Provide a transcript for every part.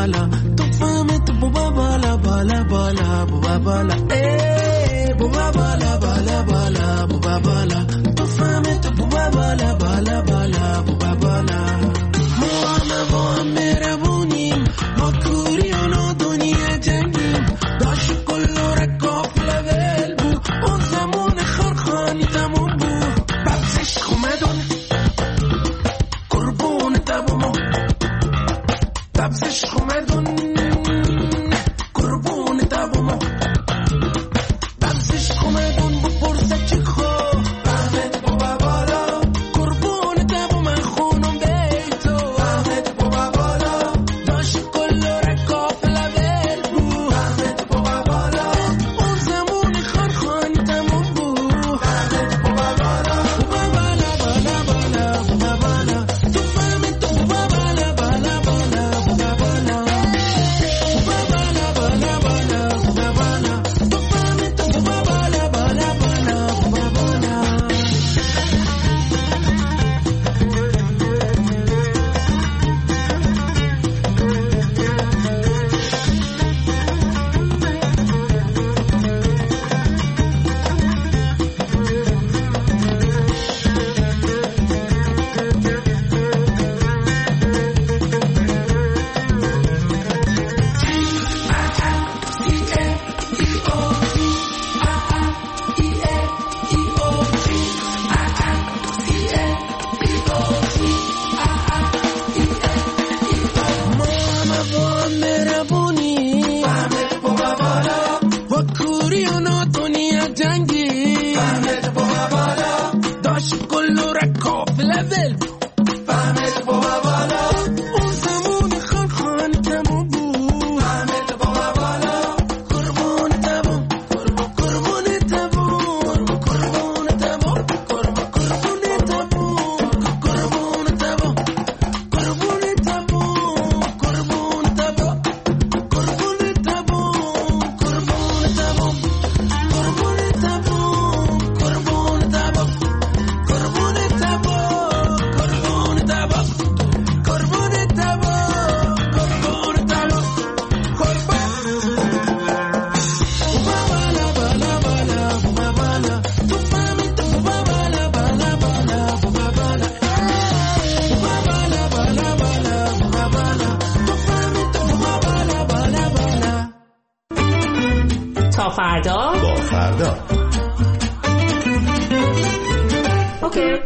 بالا تو فهمت بابا بالا بالا بالا بابا بالا بابا بالا بالا بالا بابا بالا تو فهمت بابا بالا بالا بالا بابا بالا ما هم مهربونیم ما کوری و نادونی جنگیم داشت کلو رکاف لول بو اون زمان خرخانی تموم بو ببزش خومدون قربون تبومو ببزش خومدون قربون تبومو ببزش خومدون بپرسه چی خو فهمت بابا بالا قربون تبوم خونم بیتو فهمت بابا بالا داشت کل رکاف لول بو فهمت بابا بالا اون زمان خرخانی تموم بو فهمت بابا بالا بابا بالا بالا بالا بابا بالا تو فهمت بابا بالا بالا بالا بابا بالا بابا بالا بالا بالا بابا بالا تو فهمت بابا بالا بالا بالا بابا بالا تا فردا با فردا اوکی.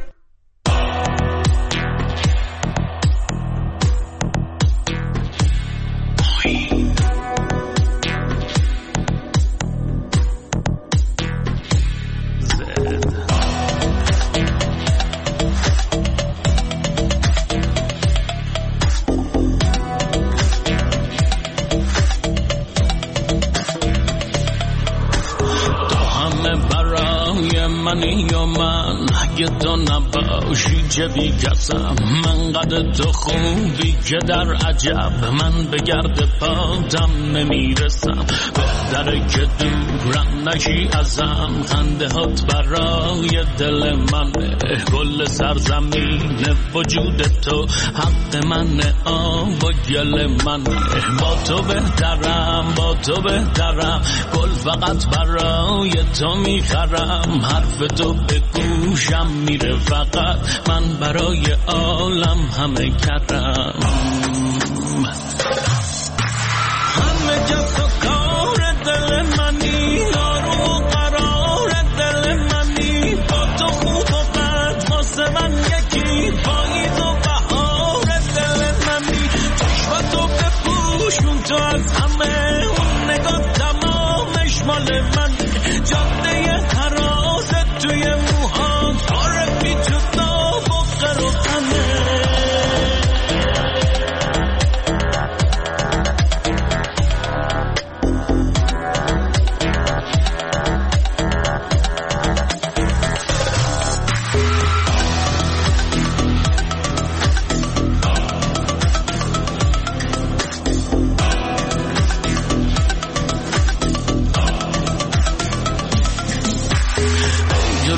اگه تو نباشی چه بی کسم من قد تو خوبی که در عجب من به گرد پاتم نمیرسم بهتره که دورم نشی ازم خنده هات برای دل منه کل سرزمین وجود تو حق منه آب و گل منه با تو بهترم با تو بهترم گل فقط برای تو میخرم حرف تو به گوشم میره فقط من برای عالم همه کردم همه جا تو کار دل منی آروم و قرار دل منی با تو خوب و بد واسه من یکی پاییز و بهار دل منی چشماتو بپوشون تو از همه اون نگاه تمامش مال من جاده حراست توی موهام آره بی جدا بغر و غمه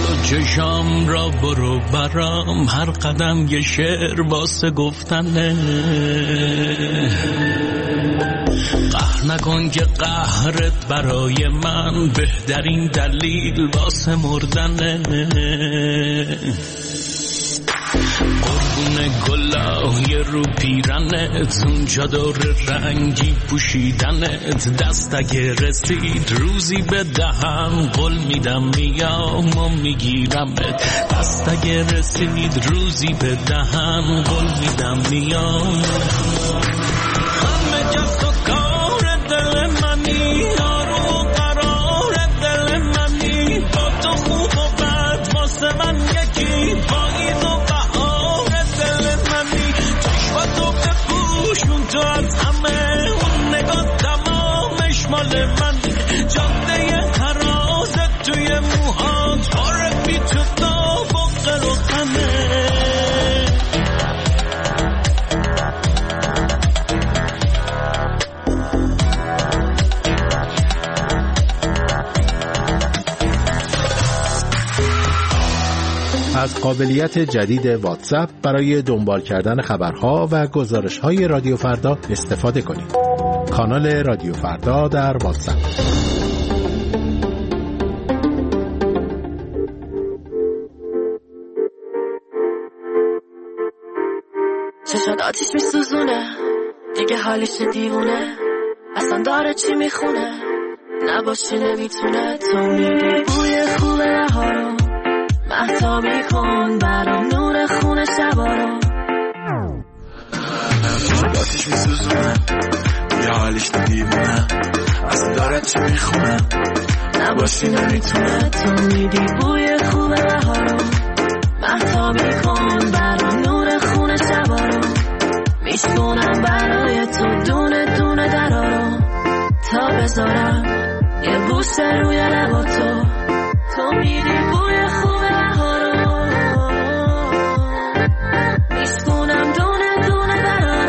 و چشام را برو برام، هر قدم یه شعر واسه گفتنه. قهر نکن که قهرت برای من بهترین دلیل واسه مردنه. قربون گلای رو پیرنت، اون چادر رنگی پوشیدنت، دست اگه رسید روزی به دهن قول میدم میام و میگیرمت. دست اگه رسید روزی به دهن قول میدم میام. همه جست و کار دل منی، آروم و قرار دل منی، با تو خوب و بد واسه من یکی، پاییز و بهار دل منی. چشماتو بپوشون تو از همه، اون نگاه تمامش مال منی. جاده حرازت توی موهات، پاره بی تو داغ و قر و غمه. از قابلیت جدید واتساپ برای دنبال کردن خبرها و گزارش‌های رادیو فردا استفاده کنید. کانال رادیو فردا در واتساپ. چشات آتیش میسوزونه، دیگه حالش دیوونه، اصلا داره چی میخونه، نباشی نمیتونه. تو میدی بوی خوب بهارو، مهتابی کن برام نور خونه شبا رو. چشات آتیش میسوزونه، دیگه حالش دیوونه، اصلا داره چی میخونه، نباشی نمیتونه. تو میدی بوی خوب بهارو، مهتابی کن برام نور خونه شبا رو. میشکنم برای تو دونه دونه درا رو، تا بذارم یه بوسه روی لبا تو. تو میدی بوی خوب بهارو، میشکنم دونه دونه درا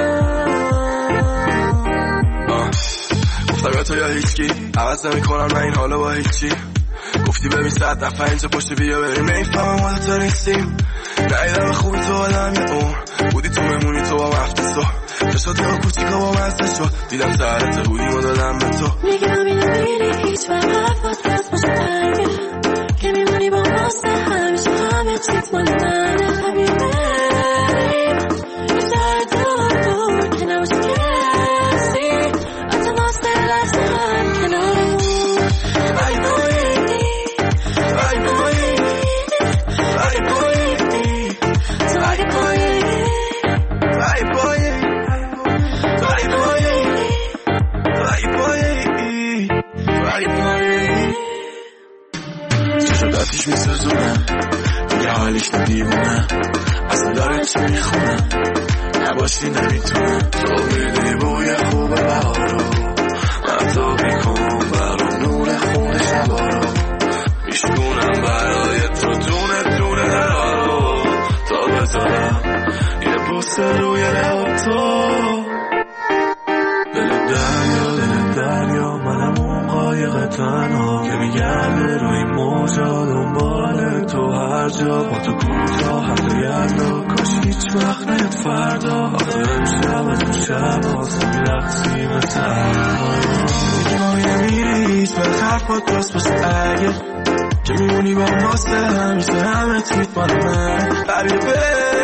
رو. گفتم یا تو یا هیچکی، عوض نمی‌کنم من این حالو با هیچی. گفتی ببین 100 دفعه اینجا پشت بیا بریم، نمیفهمم ما دوتا نیستیم. ندیدم خوبی تو آدم یه عمر، بودی تو مهمونی تو با مفتسو، چشات یا کوچیکا با مزده شد، دیدم سرت بودیم و دادم به تو. میگم اینو میری هیچ وقت حرفات دست باشه برگه، که میمونی با ماسته همیشه، همه چیت مال منه. حبیبه یه شهر دور که نباشه کسی، حتی ماسته لحظه هم کنارمون. ای بایی ای بایی ای بایی تو اگه پایی، ای بایی ای بایی ای بایی ای بایی. چشات آتیش میسوزونه، دیگه حالیش دیوونه، اصلا داره چی میخونه، نباشی نمیتونه. تو میدی بوی خوب بهارو، مهتابی کن برام نور خونه شبا رو. میشکنم برای تو دونه دونه درا رو، تا بذارم یه بوسه روی لب تو. دل دریا منم اون قایق تنها، که میگرده روی موجا دنبال تو هر جا. با تو کجا حق یلدا، کاش هیچ وقت نیاد فردا. آخه امشب از اون شب هاست میرقصیم تنها. دیگه میری هیچ وقت حرفات راست باشه اگه، که میمونی با ماسته همیشه، همه چیت مال من. حبیبه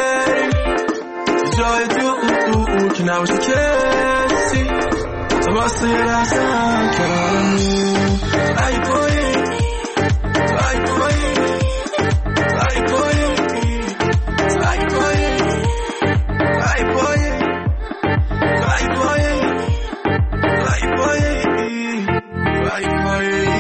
جای دور که نباشه کسی، تو واسه یه لحظه هم کنارمون. ای بایی ای بایی ای بایی ای بایی ای بایی ای بایی ای بایی ای بایی.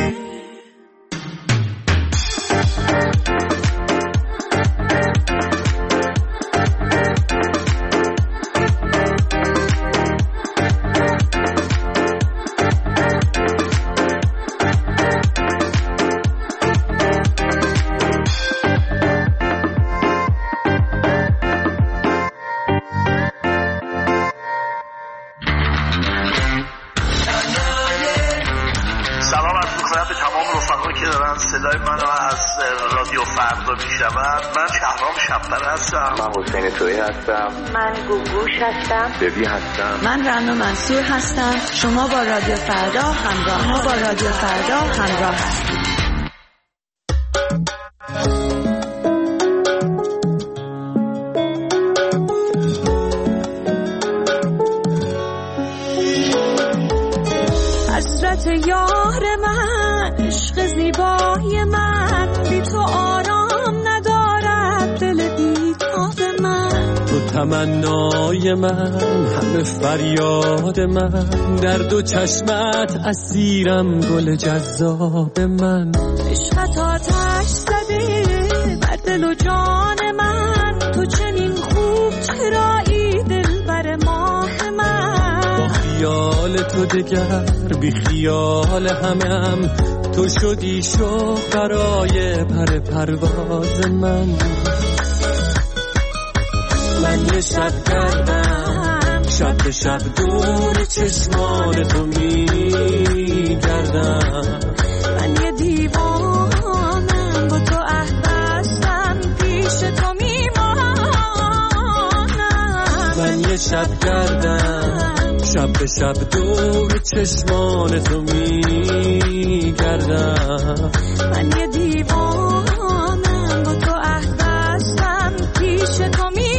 رفقا که دارن صدای منو از رادیو فردا میشنون. من شهرام شب‌پره هستم. من حسین تویی هستم. من گوگوش هستم. ببی هستم. من رنا منصور هستم. شما با رادیو فردا همراه هستید. حسرت یار من، عشق زیبای من، بی تو آرام ندارد دل بیتاب من. تو تمنای من، همه فریاد من، در دو چشمت اسیرم گل جذاب من. عشقت آتش زده بر دل و جان من، تو چنین خوب چرایی دل بر ماه من. با خیال تو دگر بی خیال همم، تو شدی شوق برای پر پرواز من. من یه شب گردم، شب به شب دور چشمان تو میگردم. من یه دیوانم، با تو عهد بستم، پیش تو میمانم. من یه شب گردم، شب به شب دور چشمان تو میگردم. من یه دیوانم، با تو عهد بستم، پیش تو میمانم.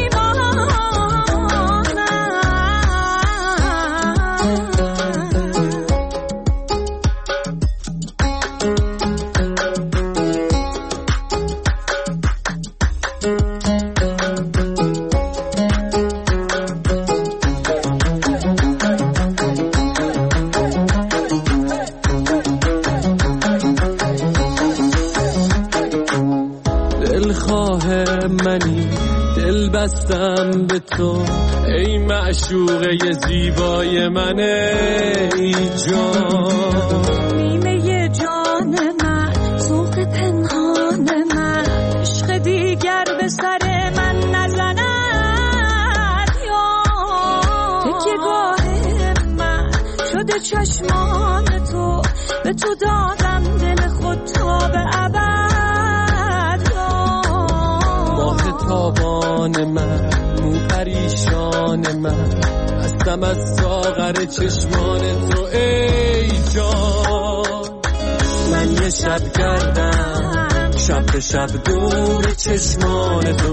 بستم به تو ای معشوقه زیبای من، ای جان. نیمه جان من، ذوق پنهان من، عشق دیگر به سر من نزند. یا تکیه‌گاه من شده چشمان تو، به تو دادم دل خود تا به ابد. تابان من، مو پریشان من، هستم از ساغر چشمان تو ای جان. من یه شب گردم، شب به شب دور چشمان تو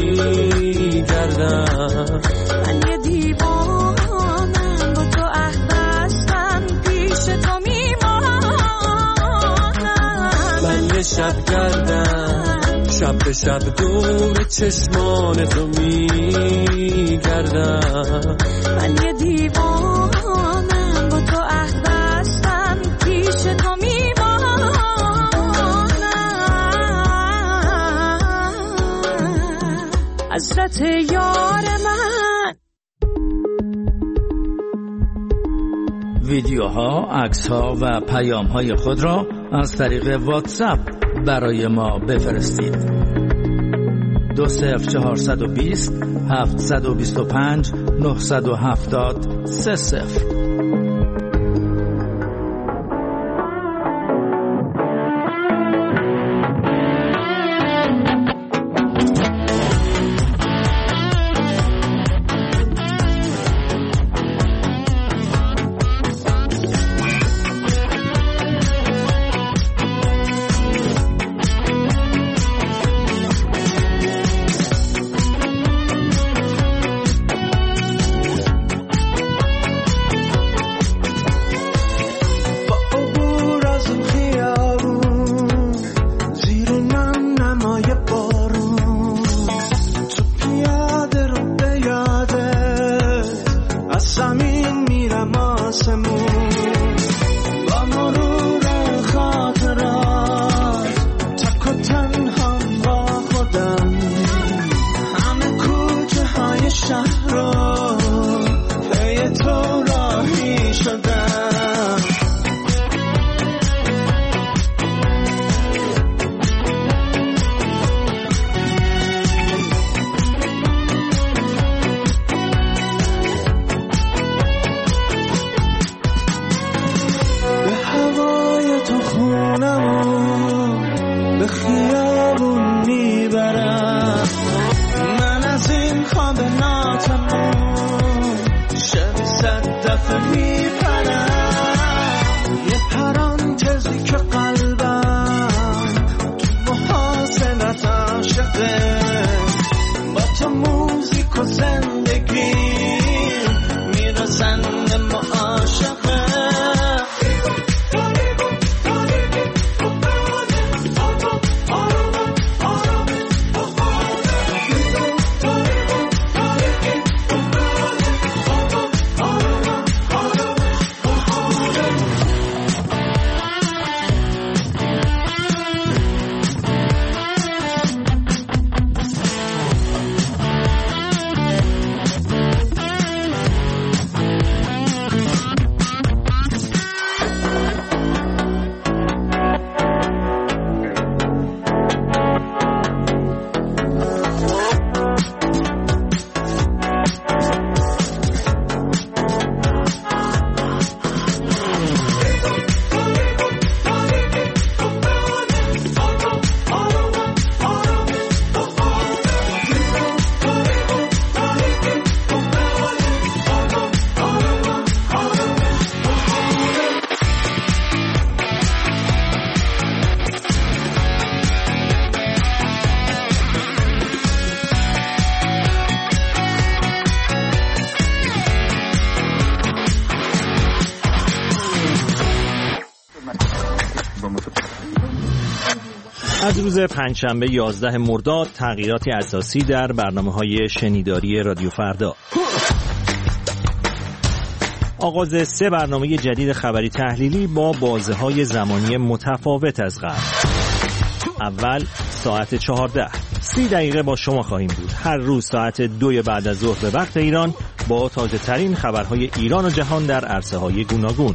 میگردم. من یه دیوانم، با تو عهد بستم، پیش تو میمانم. من یه شب گردم، شب به شب دور چشمان تو میگردم. من یه دیوانم، با تو عهد بستم، پیش تو میمانم. حسرت یار من. ویدیوها، عکس‌ها و پیام‌های خود را از طریق واتساپ برای ما بفرستید. 20420 725 970 30. به خیابون میبرم. من از این خواب ناتمام شب 100 دفعه میپرم. یه پرانتزی که قلبم تو محاصلت عاشقه، با تو موزیک و زندگی میرسن ما عاشقه. از روز پنجشنبه 11 مرداد تغییراتی اساسی در برنامه‌های شنیداری رادیو فردا. آغاز 3 برنامه جدید خبری تحلیلی با بازه‌های زمانی متفاوت از قبل. اول ساعت 14 30 دقیقه با شما خواهیم بود. هر روز ساعت 2 بعد از ظهر به وقت ایران با تازه ترین خبرهای ایران و جهان در عرصه‌های گوناگون.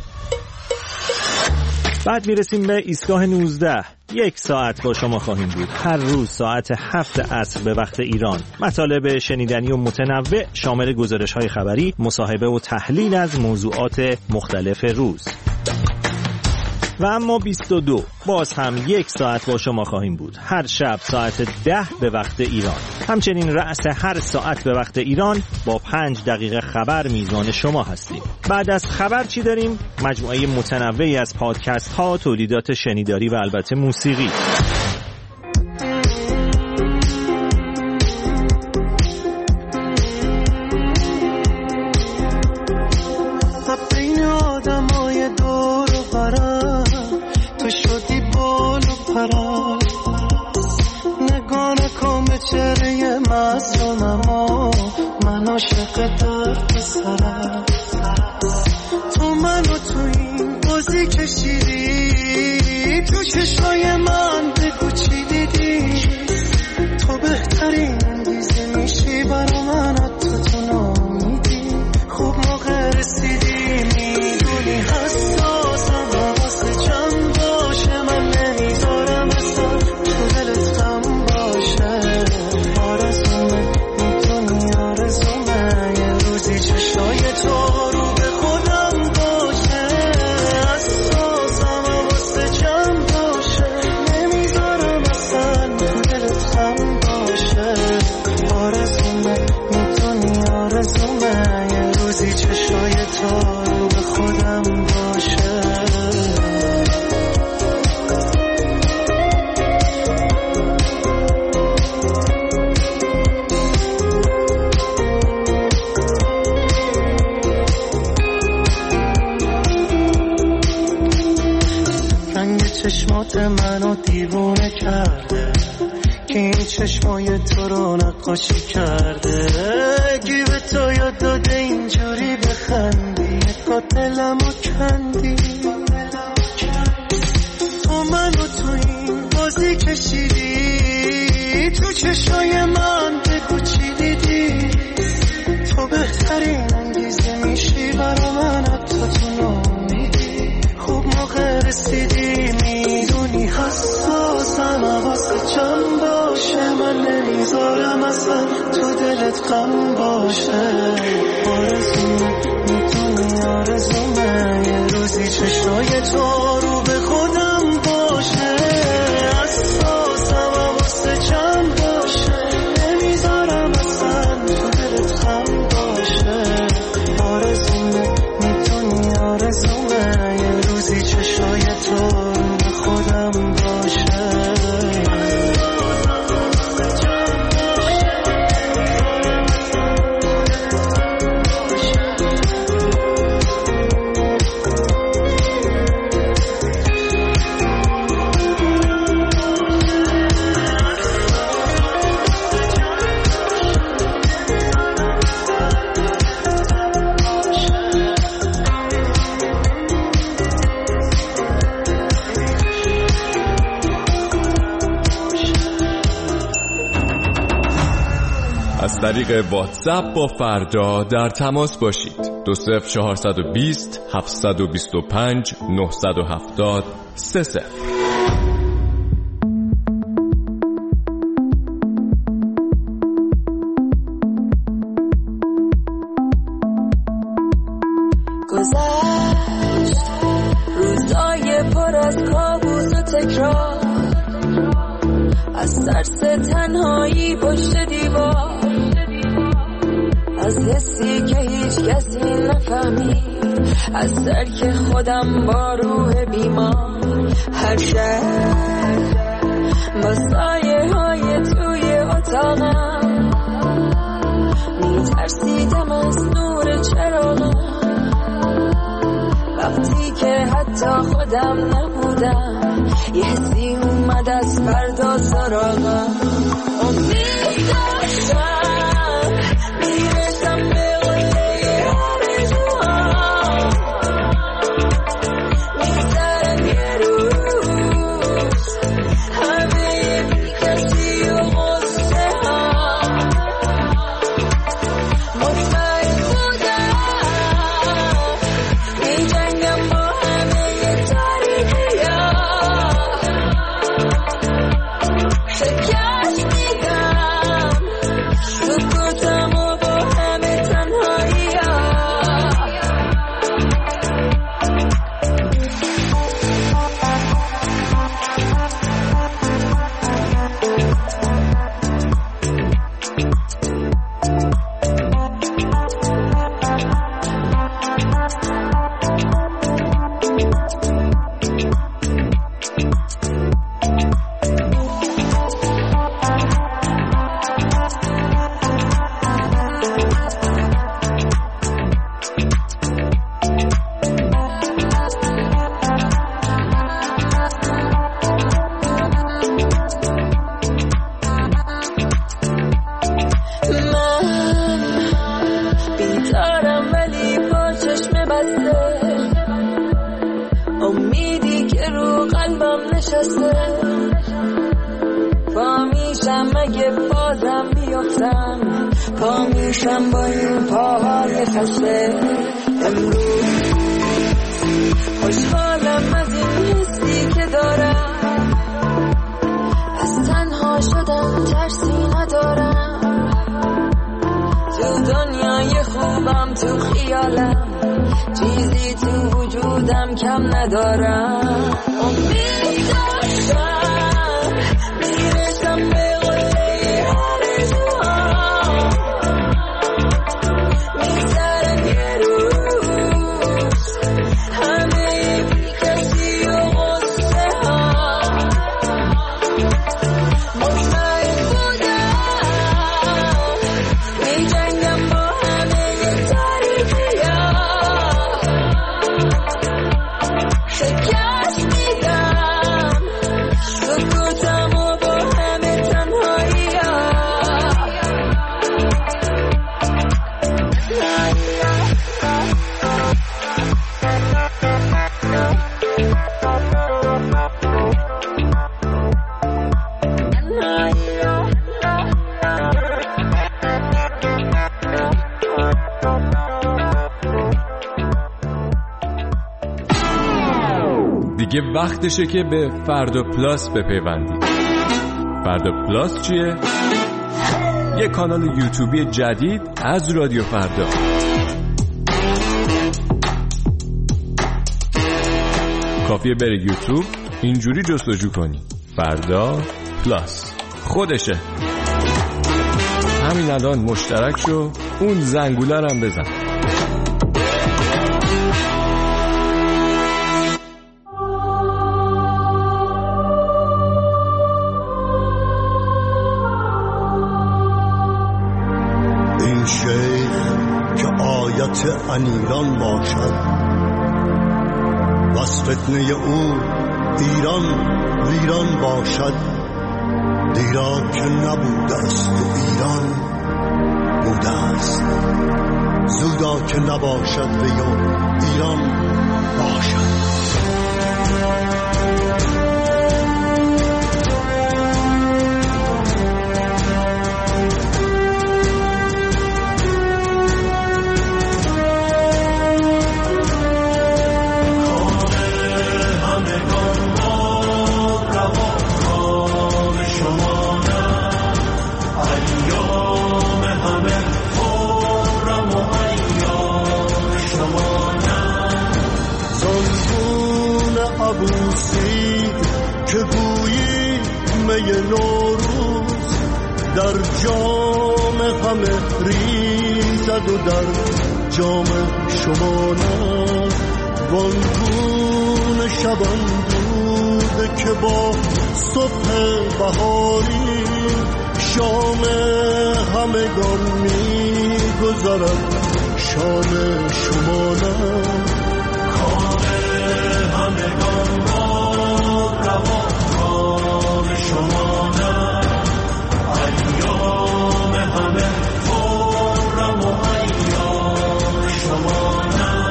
بعد میرسیم به ایستگاه 19. 1 ساعت با شما خواهیم بود. هر روز ساعت 7 عصر به وقت ایران. مطالب شنیدنی و متنوع شامل گزارش‌های خبری، مصاحبه و تحلیل از موضوعات مختلف روز. و اما 22 باز هم 1 ساعت با شما خواهیم بود. هر شب ساعت 10 به وقت ایران. همچنین رأس هر ساعت به وقت ایران با 5 دقیقه خبر میزبان شما هستیم. بعد از خبر چی داریم؟ مجموعه متنوعی از پادکست ها، تولیدات شنیداری و البته موسیقی. چهره معصومم و من عاشق درد سرم. تو منو تو این بازی کشیدی، تو چشمای من بگو چی دیدی. تو بهترین انگیزه میشی برا من، تو نامیدی. خوب موقع رسیدی، میدونی حساسم، حواست جمع باشه. من نمیذارم اصلا تو دلت غم باشه. چشمات منو دیوونه کرده، که این چشمای تو رو نقاشی کرده. گیب تو یاد داده اینجوری بخندی، تا دلمو کندی. تو منو تو این بازی کشیدی، تو چشمای من بگو چی دیدی. تو بهترین انگیزه میشی برا من، تو نامیدی. خوب موقع رسیدی، میدونی حساسم، حواست جمع باشه. من نمیذارم اصلا تو دلت غم باشه. آرزومه، میدونی آرزومه، یه روزی چشای تو رو به خودم باشه. از طریق واتساپ با فردا در تماس باشید. 20420 725 970 30. گذشت روزای پر از کابوس و تکرار، از ترس تنهایی پشت دیوار، از حسی که هیچ کسی نفهمید، از ترک خودم با روح بیمار. هر شب با سایه های توی اتاقم میترسیدم از نور چراغم، وقتی که حتی خودم نبودم یه حسی اومد از فردا سراغم. امید داشتم میرسم به قله آرزوام، میگذرم یه روز همه بیکسی و غصه ها. مطمئن بودم میجنگم با همه تاریکی ها، شکست میدم سکوتم و با همه تنهایی ها. بیدارم ولی با چشم بسته، امیدی که رو قلبم نشسته. پا میشم اگه بازم بیفتم، پا میشم با این پاهای خسته. امروز خوشحالم از این حسی که دارم، از تنها شدن ترسی ندارم. تو دنیای خوبم تو خیالم، چیزی تو وجودم کم ندارم. امید داشتم میرسم به قله آرزوام، میگذرم یه روز همه بیکسی و غصه ها. مطمئن بودم میجنگم با همه تاریکی ها، شکست میدم سکوتم و با همه تنهایی ها. دیگه وقتشه که به فردا پلاس بپیوندید. فردا پلاس چیه؟ یه کانال یوتیوبی جدید از رادیو فردا. کافیه بری یوتیوب اینجوری جستجو کنی فردا پلاس، خودشه. همین الان مشترک شو، اون زنگوله رو هم بزن. این شیخ که آیت انیران باشد، بس فتنه او ایران ویران باشد. دیرا که نبوده است و ایران بوده است، زودا که نباشد و ایران باشد. می نوروز در جام همه ریزد و در جام شما نه وانگون شبندود که با صبح بهاری شام همگان می گذرد شام شما نه کام همگان باد روا کام شما نه ایام همه خرم و ایام شما نه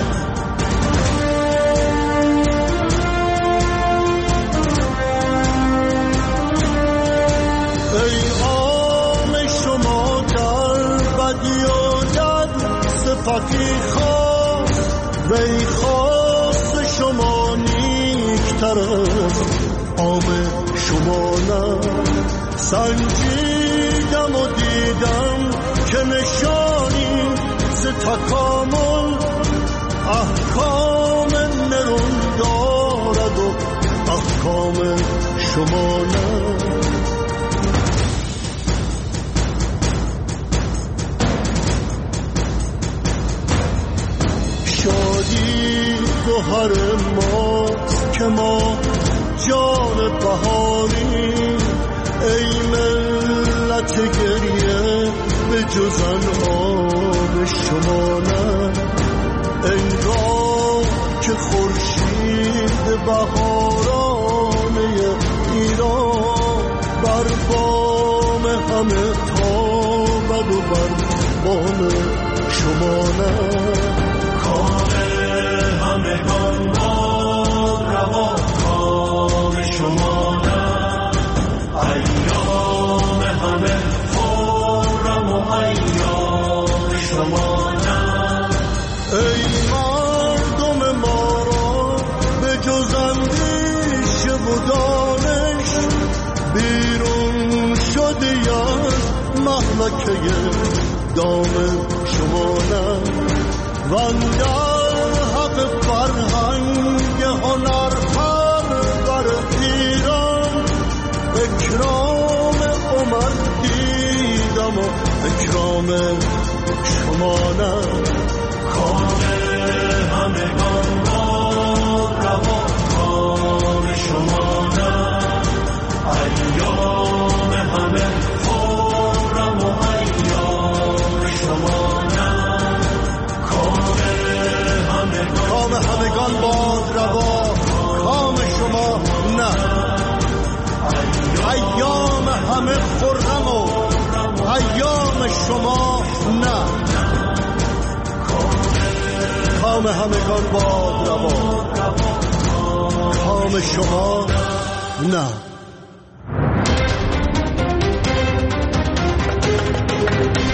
ای عام شما در بدی و در صفتی خواست وی خواست شما نیکتر است عام شما نه سنجیدم و دیدم که نشانی ز تکامل احکام نرون دارد و احکام شما نه شادی گوهر ماست که ما جان بهاری ای ملت گریه به جز آن شما نه انگار که خورشید بهارانه ایران بر بام همه تابد و بر بام شما نه کام همگان باد روا کام شما نه ایام همه خرم و ایام شما نه ای مردم ما را به جز اندیشه و دانش بیرون شدی از مهلکه دام شما نه وندر حق فرهنگ هنر بر ایران اکرام عمر دیدم و اکرام شما نه کام همگان باد روا کام شما نه ایام همه خرم و ایام شما نه کام همگان باد روا کام شما نه ایام همه خرم و ایام شما نه کام همگان باد روا کام شما نه